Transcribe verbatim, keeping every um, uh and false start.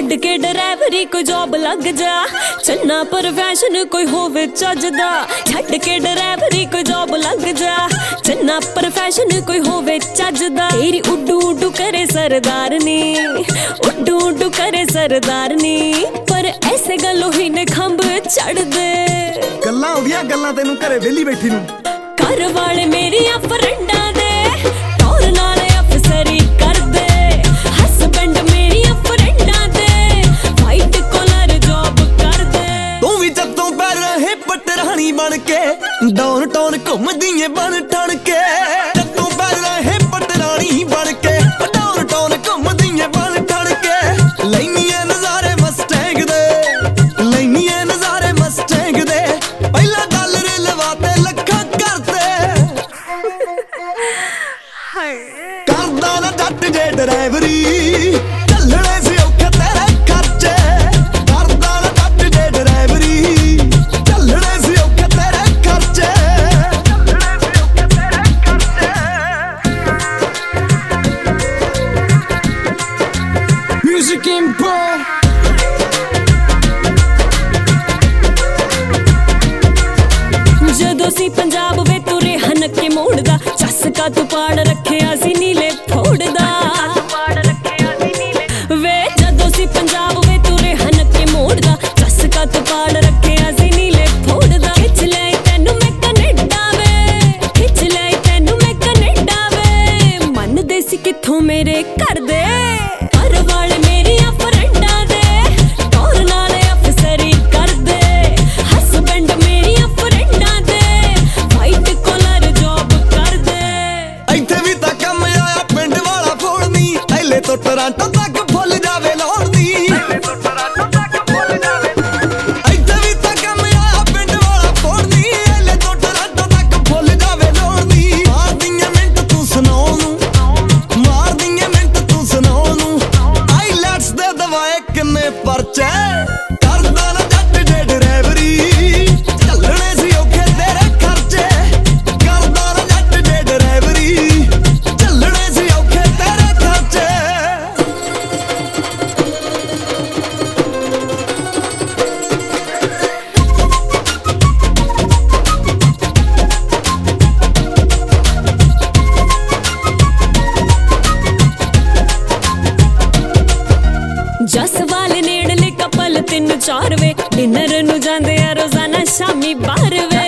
छड्ड के ड्राइवरी कोई जॉब लग जा, चन्ना प्रोफैशन कोई होवे चजदा। छड्ड के ड्राइवरी कोई जॉब लग जा, चन्ना प्रोफैशन कोई होवे चजदा। तेरी उड्डू उड्डू करे सरदारनी, उड्डू उड्डू करे सरदारनी, पर ऐसे गलों ही ने खंभ चढ़ दे। गल्लां होंदियां गल्लां तैनूं घरे वेली बैठी नूं। घर वाले मेरियां फ्रेंडां दे तौर नाल अफसरी कर दे, हस्बैंड मेरियां फ्रेंडां दे वाइट कॉलर जॉब कर दे। तू भी जदों पै रहे पटरानी बन के डाउन टाउन घुमदी ऐ बन ठण के। जदों पै रहे पटरानी बन के डाउन टाउन घुमदी ऐ बन ठण के। लैनी ऐ नज़ारे मस्टैंग दे, लैनी ऐ नज़ारे मस्टैंग दे। पहला डॉलर लवाते लखां करते, करदा ना जट जे ड्राइवरी, चलने से औखे तेरे खर्चे। करदा ना जट जे ड्राइवरी, चलने से औखे तेरे खर्चे। म्यूजिक इम्पोर्ट जदों सी पंजाब वे तुरे हनके मोड़दा, चस्का तू पाड़ रखिया सी नीले फोड़दा। वे जदों सी पंजाब वे तुरे हनके मोड़दा, चस्का तू पाड़ रखिया सी नीले फोड़दा। खिच ले तैनू मैं कनेडा वे, खिच ले तैनू मैं कनेडा वे। मन दे सी कित्थों मेरे कर दे, घर वाले मेरियां फ्रेंडां दे तौर नाल अफसरी कर दे, हस्बैंड मेरियां फ्रेंडां दे वाइट कॉलर जॉब कर दे। ਇੱਥੇ ਵੀ ਤਾਂ ਕੰਮ ਆਇਆ ਪਿੰਡ ਵਾਲਾ ਫੋੜਨੀ, ਐਲੇ ਤੋਂ ਟੋਰਾਂਟੋ ਤੱਕ ਫੁੱਲ ਜਾਵੇ ਲੋੜਦੀ। ਇੱਥੇ ਵੀ ਤਾਂ ਕੰਮ ਆਇਆ ਪਿੰਡ ਵਾਲਾ ਫੋੜਨੀ, ਐਲੇ ਤੋਂ ਟੋਰਾਂਟੋ ਤੱਕ ਫੁੱਲ ਜਾਵੇ ਲੋੜਦੀ। ਮਾਰਦੀਆਂ ਮਿੰਟ ਤੂੰ ਸੁਣਾਉ ਨੂੰ, ਮਾਰਦੀਆਂ ਮਿੰਟ ਤੂੰ ਸੁਣਾਉ ਨੂੰ। ਆਈਲੈਟਸ ਦੇ ਦਵਾਏ ਕਿੰਨੇ ਪਰਚੇ। ਕਰਦਾ ਨਾ ਜੱਟ ਜੇ ਡਰਾਈਵਰੀ, ਚੱਲਣੇ ਸੀ ਔਖੇ ਤੇਰੇ ਖਰਚੇ। ਕਰਦਾ ਨਾ ਜੱਟ ਜੇ ਡਰਾਈਵਰੀ, ਚੱਲਣੇ ਸੀ ਔਖੇ ਤੇਰੇ ਖਰਚੇ। जस वाले नेड़ले कपल तीन चार वे, डिनर नू जांदे आ रोजाना शामी बाहर वे।